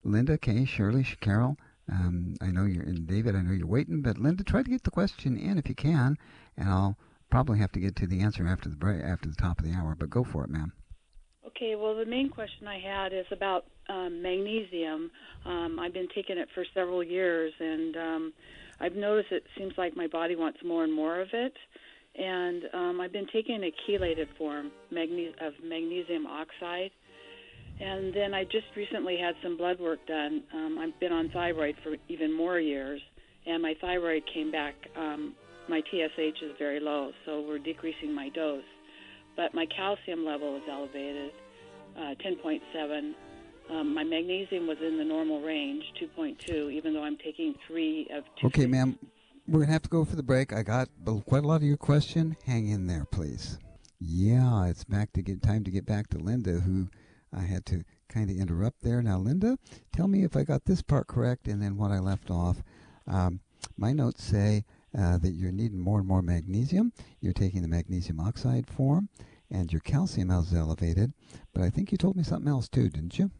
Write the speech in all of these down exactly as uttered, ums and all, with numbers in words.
Linda, Kay, Shirley, Carol, um, I know you're in. David, I know you're waiting, but Linda, try to get the question in if you can, and I'll probably have to get to the answer after the break, after the top of the hour. But go for it, ma'am. Okay, well, the main question I had is about um, magnesium. Um, I've been taking it for several years, and um, I've noticed it seems like my body wants more and more of it. And um, I've been taking a chelated form magne- of magnesium oxide. And then I just recently had some blood work done. Um, I've been on thyroid for even more years, and my thyroid came back. Um, my T S H is very low, so we're decreasing my dose. But my calcium level is elevated, uh, ten point seven. Um, my magnesium was in the normal range, two point two, even though I'm taking three of two. Okay, ma'am. We're going to have to go for the break. I got quite a lot of your question. Hang in there, please. Yeah, it's back to get time to get back to Linda, who I had to kind of interrupt there. Now, Linda, tell me if I got this part correct and then what I left off. Um, my notes say uh, that you're needing more and more magnesium. You're taking the magnesium oxide form, and your calcium is elevated. But I think you told me something else, too, didn't you?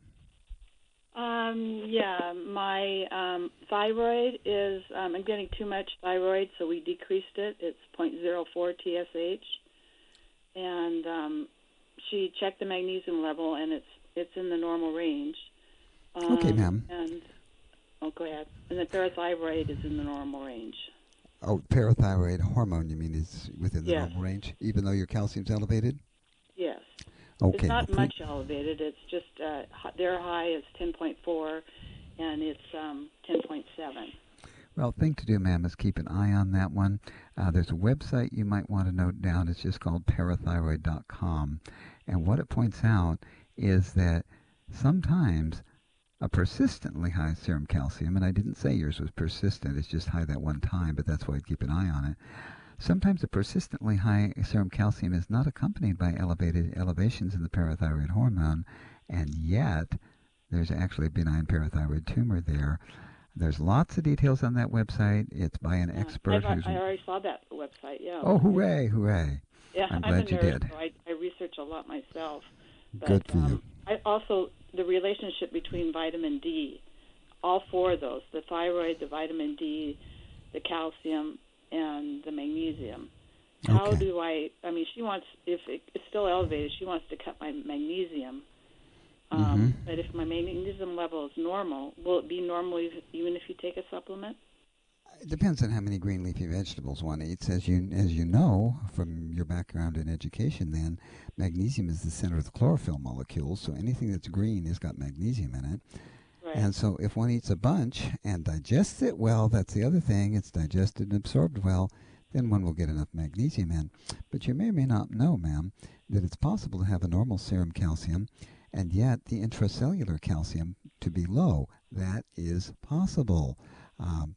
Um, yeah, my um, thyroid is, um, I'm getting too much thyroid, so we decreased it. It's zero point zero four T S H. And um, she checked the magnesium level, and it's it's in the normal range. Um, okay, ma'am. And, oh, go ahead. And the parathyroid is in the normal range. Oh, parathyroid hormone, you mean, is within the yes. normal range, even though your calcium's elevated? Yes. Okay. It's not well, much elevated. It's just uh, their high is ten point four, and it's um, ten point seven. Well, thing to do, ma'am, is keep an eye on that one. Uh, there's a website you might want to note down. It's just called parathyroid dot com. And what it points out is that sometimes a persistently high serum calcium, and I didn't say yours was persistent, it's just high that one time, but that's why I'd keep an eye on it. Sometimes a persistently high serum calcium is not accompanied by elevated elevations in the parathyroid hormone, and yet there's actually a benign parathyroid tumor there. There's lots of details on that website. It's by an yeah. expert. I've, who's I already saw that website, yeah. Oh, hooray, hooray. Yeah, I'm I'm glad a you nurse, did. so I, I research a lot myself. But, Good for um, you. I also, the relationship between vitamin D, all four of those, the thyroid, the vitamin D, the calcium, and the magnesium. How okay. do I, I mean, she wants, if it's still elevated, she wants to cut my magnesium. Um, mm-hmm. But if my magnesium level is normal, will it be normal even if you take a supplement? It depends on how many green leafy vegetables one eats. As you, as you know from your background in education then, magnesium is the center of the chlorophyll molecules, so anything that's green has got magnesium in it. Right. And so if one eats a bunch and digests it well, that's the other thing, it's digested and absorbed well, then one will get enough magnesium in. But you may or may not know, ma'am, that it's possible to have a normal serum calcium and yet the intracellular calcium to be low. That is possible. Um,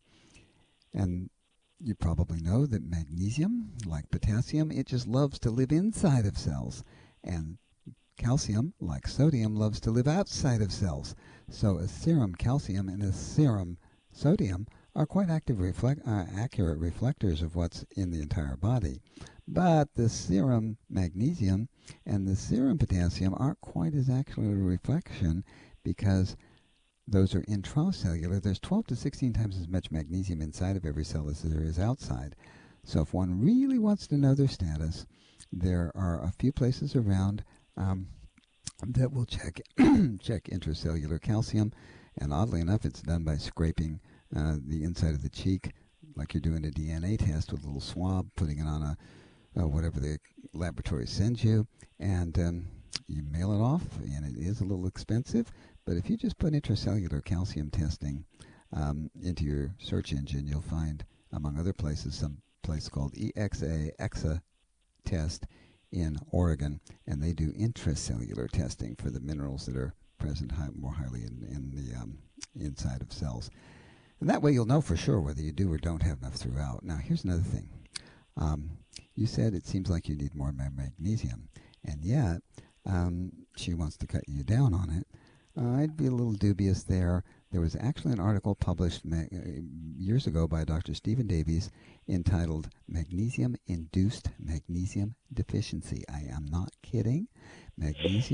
and you probably know that magnesium, like potassium, it just loves to live inside of cells. And calcium, like sodium, loves to live outside of cells. So a serum calcium and a serum sodium are quite active reflect, uh, accurate reflectors of what's in the entire body. But the serum magnesium and the serum potassium aren't quite as accurate a reflection because those are intracellular. There's twelve to sixteen times as much magnesium inside of every cell as there is outside. So if one really wants to know their status, there are a few places around um, that will check check intracellular calcium, and oddly enough, it's done by scraping uh, the inside of the cheek, like you're doing a D N A test with a little swab, putting it on a uh, whatever the laboratory sends you, and um, you mail it off, and it is a little expensive. But if you just put intracellular calcium testing um, into your search engine, you'll find, among other places, some place called E X A E X A test in Oregon, and they do intracellular testing for the minerals that are present high, more highly in, in the um, inside of cells. And that way you'll know for sure whether you do or don't have enough throughout. Now, here's another thing. Um, you said it seems like you need more magnesium, and yet um, she wants to cut you down on it. Uh, I'd be a little dubious there. There was actually an article published ma- years ago by Doctor Stephen Davies entitled Magnesium-Induced Magnesium Deficiency. I am not kidding. Magnesium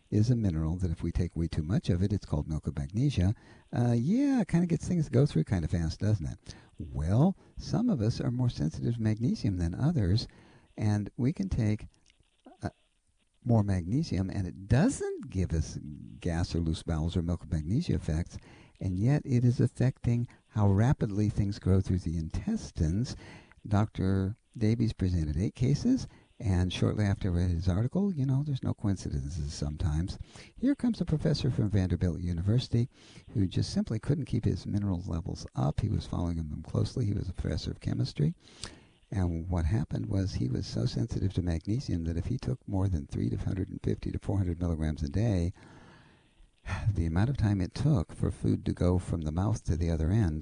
is a mineral that if we take way too much of it, it's called milk of magnesia. Uh, yeah, it kind of gets things to go through kind of fast, doesn't it? Well, some of us are more sensitive to magnesium than others, and we can take uh, more magnesium, and it doesn't give us gas or loose bowels or milk of magnesia effects, and yet it is affecting how rapidly things grow through the intestines. Doctor Davies presented eight cases, and shortly after I read his article, you know, there's no coincidences sometimes. Here comes a professor from Vanderbilt University who just simply couldn't keep his mineral levels up. He was following them closely. He was a professor of chemistry. And what happened was he was so sensitive to magnesium that if he took more than three hundred fifty to four hundred milligrams a day, the amount of time it took for food to go from the mouth to the other end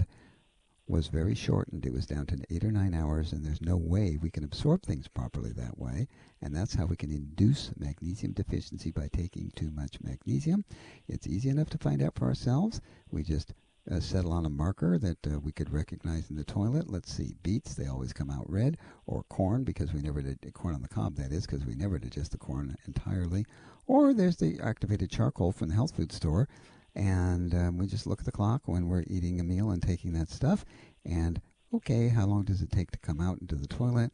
was very shortened. It was down to eight or nine hours, and there's no way we can absorb things properly that way. And that's how we can induce magnesium deficiency, by taking too much magnesium. It's easy enough to find out for ourselves. We just uh, settle on a marker that uh, we could recognize in the toilet. Let's see, beets, they always come out red, or corn, because we never did corn on the cob, that is, because we never digest the corn entirely. Or there's the activated charcoal from the health food store. And um, we just look at the clock when we're eating a meal and taking that stuff. And, okay, how long does it take to come out into the toilet?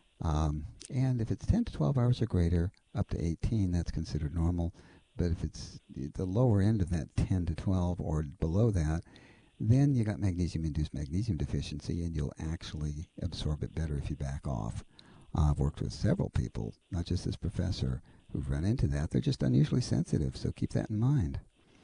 Um, and if it's ten to twelve hours or greater, up to eighteen, that's considered normal. But if it's the lower end of that ten to twelve or below that, then you got magnesium-induced magnesium deficiency, and you'll actually absorb it better if you back off. Uh, I've worked with several people, not just this professor, who've run into that. They're just unusually sensitive, so keep that in mind.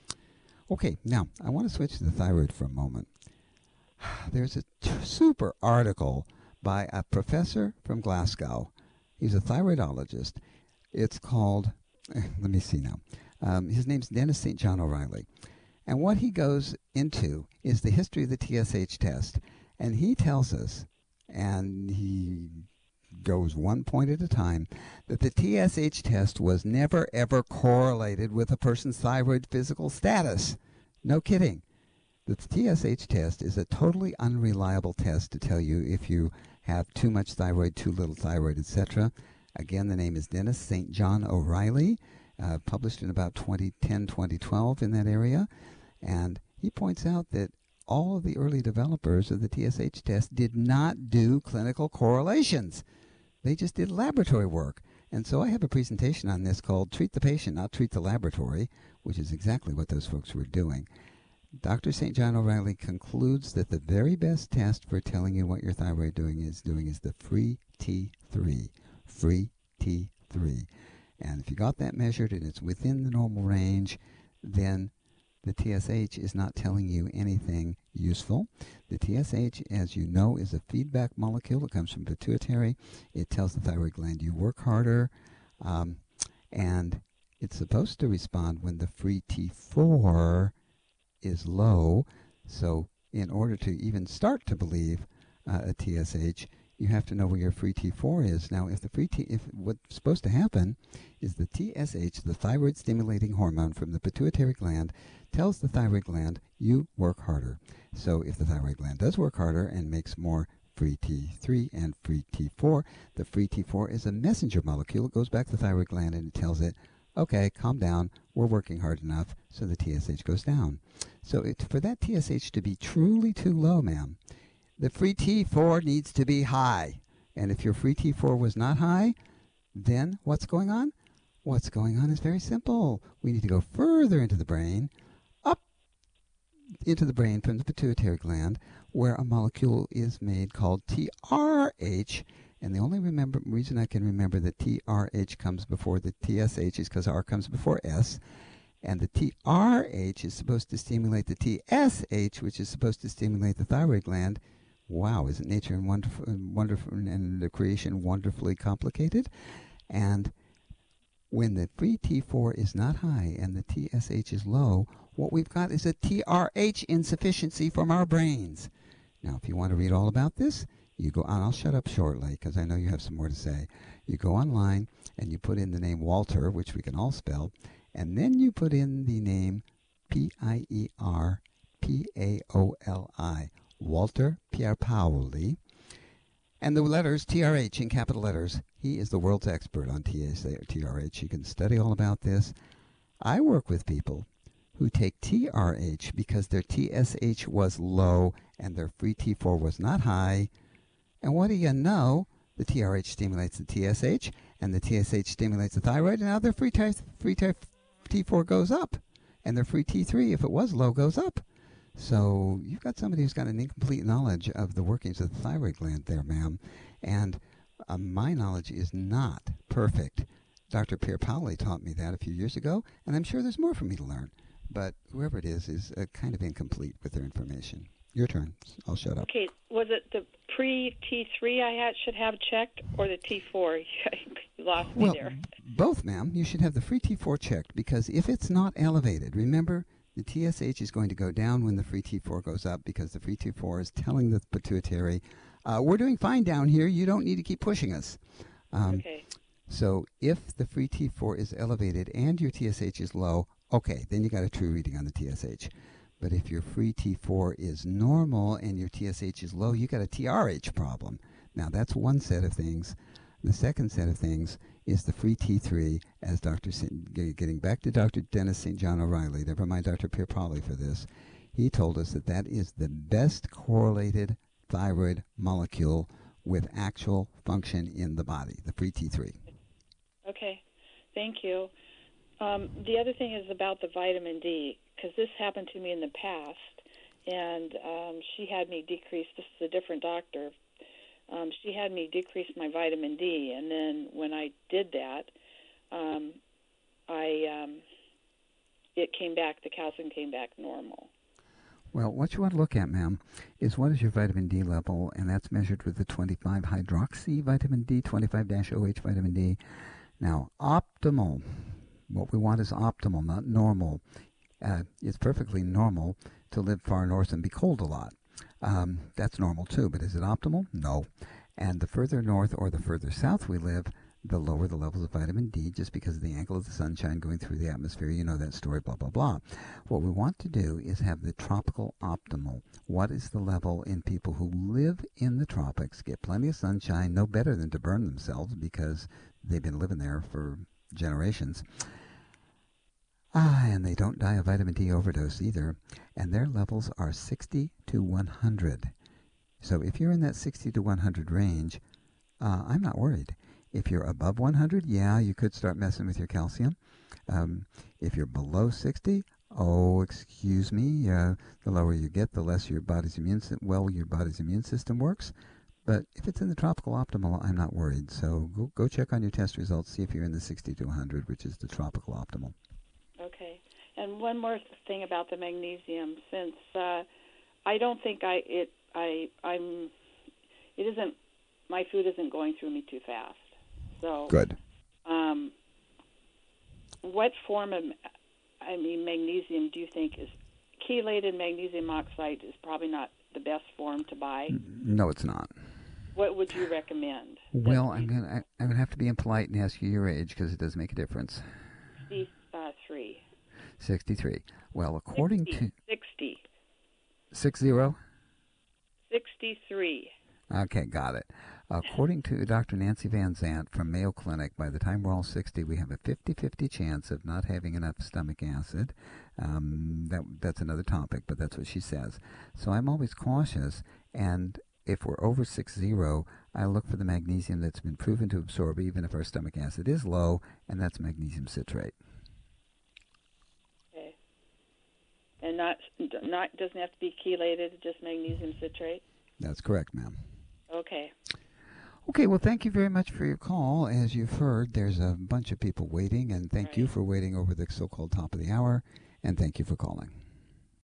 Okay, now, I want to switch to the thyroid for a moment. There's a t- super article by a professor from Glasgow. He's a thyroidologist. It's called, let me see now. Um, his name's Dennis Saint John O'Reilly. And what he goes into is the history of the T S H test. And he tells us, and he goes one point at a time, that the T S H test was never ever correlated with a person's thyroid physical status. No kidding. The T S H test is a totally unreliable test to tell you if you have too much thyroid, too little thyroid, et cetera. Again, the name is Dennis Saint John O'Reilly, uh, published in about twenty ten, twenty twelve in that area. And he points out that all of the early developers of the T S H test did not do clinical correlations. They just did laboratory work. And so I have a presentation on this called Treat the Patient, Not Treat the Laboratory, which is exactly what those folks were doing. Doctor Saint John O'Reilly concludes that the very best test for telling you what your thyroid doing is doing is the free T three. Free T three. And if you got that measured and it's within the normal range, then the T S H is not telling you anything useful. The T S H, as you know, is a feedback molecule. It comes from pituitary. It tells the thyroid gland you work harder. Um, and it's supposed to respond when the free T four is low. So in order to even start to believe uh, a T S H, you have to know where your free T four is. Now, if the free T, if what's supposed to happen is the T S H, the thyroid stimulating hormone from the pituitary gland, tells the thyroid gland you work harder. So if the thyroid gland does work harder and makes more free T three and free T four, the free T four is a messenger molecule. It goes back to the thyroid gland and it tells it, okay, calm down, we're working hard enough, so the T S H goes down. So it, for that T S H to be truly too low, ma'am, the free T four needs to be high. And if your free T four was not high, then what's going on? What's going on is very simple. We need to go further into the brain, up into the brain from the pituitary gland, where a molecule is made called T R H. And the only remember, reason I can remember that T R H comes before the T S H is because R comes before S. And the T R H is supposed to stimulate the T S H, which is supposed to stimulate the thyroid gland. Wow, isn't nature and wonderful, wonderful and the creation wonderfully complicated? And when the free T four is not high and the T S H is low, what we've got is a T R H insufficiency from our brains. Now, if you want to read all about this, you go on. I'll shut up shortly because I know you have some more to say. You go online and you put in the name Walter, which we can all spell, and then you put in the name P I E R P A O L I, Walter Pierpaoli, and the letters T R H in capital letters. He is the world's expert on T R H. You can study all about this. I work with people who take T R H because their T S H was low and their free T four was not high. And what do you know? The T R H stimulates the T S H, and the T S H stimulates the thyroid, and now their free, ty- free ty- T four goes up, and their free T three, if it was low, goes up. So you've got somebody who's got an incomplete knowledge of the workings of the thyroid gland there, ma'am. And uh, my knowledge is not perfect. Doctor Pierre Paoli taught me that a few years ago, and I'm sure there's more for me to learn. But whoever it is is uh, kind of incomplete with their information. Your turn. I'll shut up. Okay, was it the pre-T three I had should have checked, or the T four? You lost me Well, there. both, ma'am. You should have the free T four checked, because if it's not elevated, remember, the T S H is going to go down when the free T four goes up, because the free T four is telling the pituitary, uh, we're doing fine down here. You don't need to keep pushing us. Um, Okay. So if the free T four is elevated and your T S H is low, okay, then you got a true reading on the T S H. But if your free T four is normal and your T S H is low, you got a T R H problem. Now, that's one set of things. The second set of things is the free T three, as Doctor Saint, getting back to Doctor Dennis Saint John O'Reilly, never mind Doctor Pierre Paoli for this, he told us that that is the best correlated thyroid molecule with actual function in the body, the free T three. Okay, thank you. Um, the other thing is about the vitamin D, because this happened to me in the past, and um, she had me decrease, this is a different doctor, um, she had me decrease my vitamin D, and then when I did that, um, I um, it came back, the calcium came back normal. Well, what you want to look at, ma'am, is what is your vitamin D level, and that's measured with the twenty-five hydroxy vitamin D, twenty-five O H vitamin D. Now, optimal, what we want is optimal, not normal. Uh, it's perfectly normal to live far north and be cold a lot. Um, that's normal too, but is it optimal? No. And the further north or the further south we live, the lower the levels of vitamin D, just because of the angle of the sunshine going through the atmosphere. You know that story, blah, blah, blah. What we want to do is have the tropical optimal. What is the level in people who live in the tropics, get plenty of sunshine, no better than to burn themselves because they've been living there for generations. Ah, and they don't die of vitamin D overdose either. And their levels are sixty to one hundred. So if you're in that sixty to one hundred range, uh, I'm not worried. If you're above one hundred, yeah, you could start messing with your calcium. Um, if you're below sixty, oh, excuse me, uh, the lower you get, the less your body's immune si- well your body's immune system works. But if it's in the tropical optimal, I'm not worried. So go, go check on your test results, see if you're in the sixty to one hundred, which is the tropical optimal. Okay. And one more thing about the magnesium, since uh, I don't think I it I I'm it isn't my food isn't going through me too fast. So Good. Um, what form of I mean magnesium do you think is chelated magnesium oxide is probably not the best form to buy? No, it's not. What would you recommend? Well, I'm gonna I'm gonna have to be impolite and ask you your age because it does make a difference. sixty-three. Sixty-three. Well, according sixty, to sixty. six zero. Sixty-three. Okay, got it. According to Doctor Nancy Van Zant from Mayo Clinic, by the time we're all sixty, we have a fifty-fifty chance of not having enough stomach acid. Um, that that's another topic, but that's what she says. So I'm always cautious, and if we're over six zero, I look for the magnesium that's been proven to absorb even if our stomach acid is low, and that's magnesium citrate. Okay. And not not doesn't have to be chelated, just magnesium citrate? That's correct, ma'am. Okay. Okay, well, thank you very much for your call. As you've heard, there's a bunch of people waiting, and thank Right. you for waiting over the so-called top of the hour, and thank you for calling.